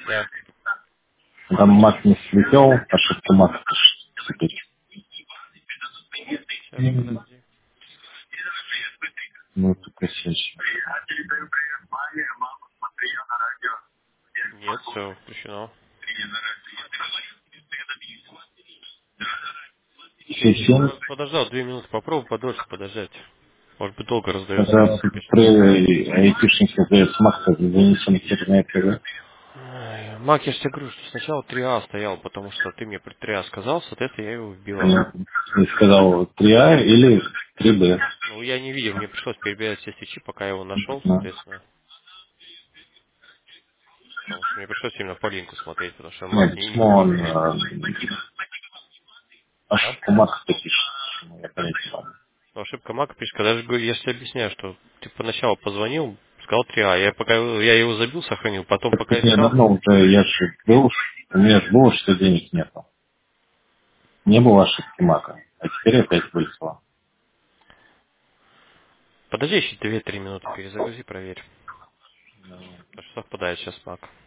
Да. Там Мак не слетел, ошибка Мака теперь. Сейчас, подожди. Ну, это косячно. Нет, все включено. Все Подождал 2 минуты, попробуй подольше подождать. Может быть, долго раздается, когда если пишет. при айтишнике сдается Мак, занесен интернет ТВ. Ай, Мак, я же тебе говорю, что сначала 3А стоял, потому что ты мне про 3А сказал, соответственно, я его вбивал. Я сказал 3А или 3Б. Ну, я не видел, мне пришлось перебирать все свечи, пока я его нашел, соответственно. Потому что мне пришлось именно по линку смотреть, потому что Мак Нет, не почему он выбивал. А? ошибку Мака пишет? Я понять не могу. Ну, ошибка Мака пишет, когда я же тебе объясняю, что ты поначалу позвонил, сказал 3А, я его забил, сохранил, потом Так пока я искал. давно уже, я же был, у меня же было, что денег нету. Не было ошибки Мака, а теперь опять вылезла. Подожди еще 2-3 минуты, перезагрузи, проверь. Потому что совпадает сейчас Мак.